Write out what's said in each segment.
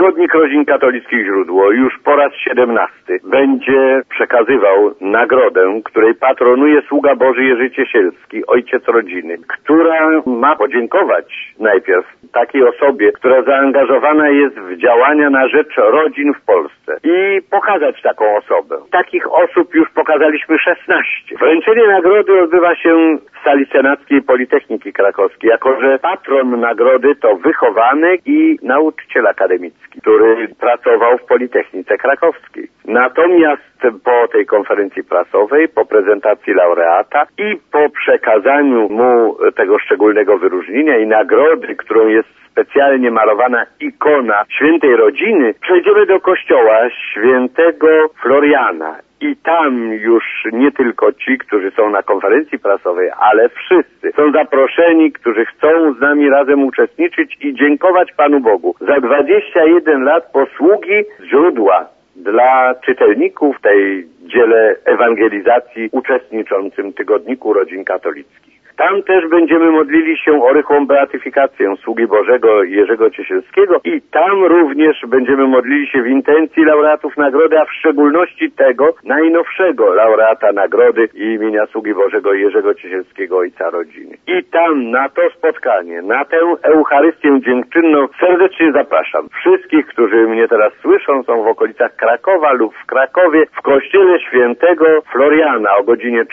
Tygodnik Rodzin Katolickich Źródło już po raz 17 będzie przekazywał nagrodę, której patronuje sługa Boży Jerzy Ciesielski, ojciec rodziny, która ma podziękować najpierw takiej osobie, która zaangażowana jest w działania na rzecz rodzin w Polsce i pokazać taką osobę. Takich osób już pokazaliśmy 16. Wręczenie nagrody odbywa się w sali senackiej Politechniki Krakowskiej, jako że patron nagrody to wychowanek i nauczyciel akademicki, który pracował w Politechnice Krakowskiej. Natomiast po tej konferencji prasowej, po prezentacji laureata i po przekazaniu mu tego szczególnego wyróżnienia i nagrody, którą jest specjalnie malowana ikona świętej rodziny, przejdziemy do kościoła świętego Floriana. I tam już nie tylko ci, którzy są na konferencji prasowej, ale wszyscy są zaproszeni, którzy chcą z nami razem uczestniczyć i dziękować Panu Bogu za 21 lat posługi źródła dla czytelników tej dziele ewangelizacji uczestniczącym Tygodniku Rodzin Katolickich. Tam też będziemy modlili się o rychłą beatyfikację sługi Bożego Jerzego Ciesielskiego i tam również będziemy modlili się w intencji laureatów nagrody, a w szczególności tego najnowszego laureata nagrody imienia sługi Bożego Jerzego Ciesielskiego, ojca rodziny. I tam na to spotkanie, na tę Eucharystię dziękczynną serdecznie zapraszam wszystkich, którzy mnie teraz słyszą, są w okolicach Krakowa lub w Krakowie, w kościele świętego Floriana o godzinie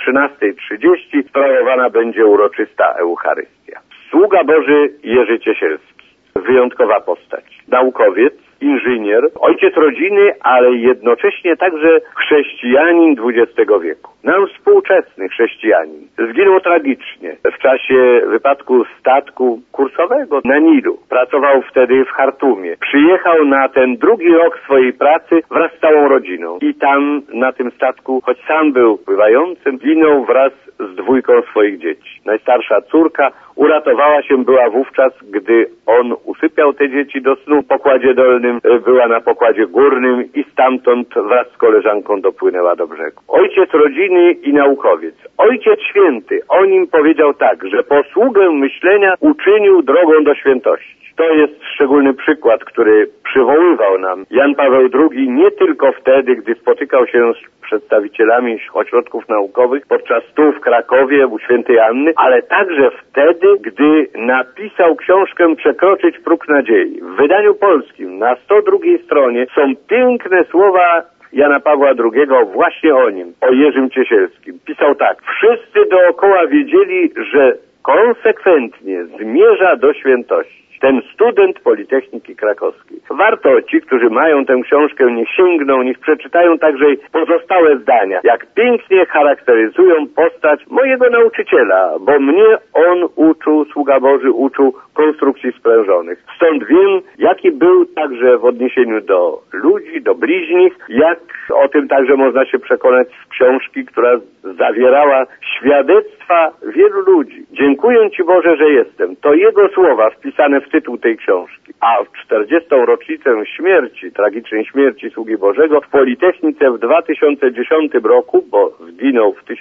13:30 sprawowana będzie uroczysta Eucharystia. Sługa Boży Jerzy Ciesielski. Wyjątkowa postać. Naukowiec, inżynier, ojciec rodziny, ale jednocześnie także chrześcijanin XX wieku. Nam współczesny chrześcijanin. Zginął tragicznie w czasie wypadku statku kursowego na Nilu. Pracował wtedy w Chartumie. Przyjechał na ten drugi rok swojej pracy wraz z całą rodziną. I tam na tym statku, choć sam był pływającym, ginął wraz z 2 swoich dzieci. Najstarsza córka uratowała się była wówczas, gdy on usypiał te dzieci do snu. W pokładzie dolnym była na pokładzie górnym i stamtąd wraz z koleżanką dopłynęła do brzegu. Ojciec rodziny i naukowiec. Ojciec Święty o nim powiedział tak, że posługę myślenia uczynił drogą do świętości. To jest szczególny przykład, który przywoływał nam Jan Paweł II nie tylko wtedy, gdy spotykał się z przedstawicielami ośrodków naukowych podczas stu w Krakowie u świętej Anny, ale także wtedy, gdy napisał książkę Przekroczyć próg nadziei. W wydaniu polskim na 102 stronie są piękne słowa Jana Pawła II właśnie o nim, o Jerzym Ciesielskim. Pisał tak: wszyscy dookoła wiedzieli, że konsekwentnie zmierza do świętości. Ten student Politechniki Krakowskiej. Warto ci, którzy mają tę książkę, niech sięgną, niech przeczytają także pozostałe zdania, jak pięknie charakteryzują postać mojego nauczyciela, bo mnie on uczył, sługa Boży uczył konstrukcji sprężonych. Stąd wiem, jaki był także w odniesieniu do ludzi, do bliźnich, jak o tym także można się przekonać z książki, która zawierała świadectwa wielu ludzi. Dziękuję Ci Boże, że jestem. To jego słowa wpisane w tytuł tej książki. A w 40. rocznicę śmierci, tragicznej śmierci sługi Bożego w Politechnice w 2010 roku, bo zginął w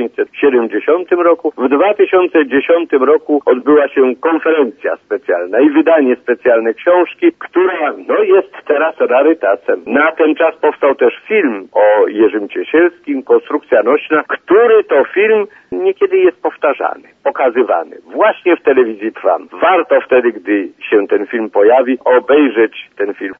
1970 roku, w 2010 roku odbyła się konferencja specjalna i wydanie specjalne książki, która jest teraz rarytasem. Na ten czas powstał też film o Jerzym Ciesielskim, Konstrukcja nośna, który to film niekiedy jest powtarzany, pokazywany właśnie w telewizji Trwam. Warto wtedy, gdy się ten film pojawi, obejrzeć ten film.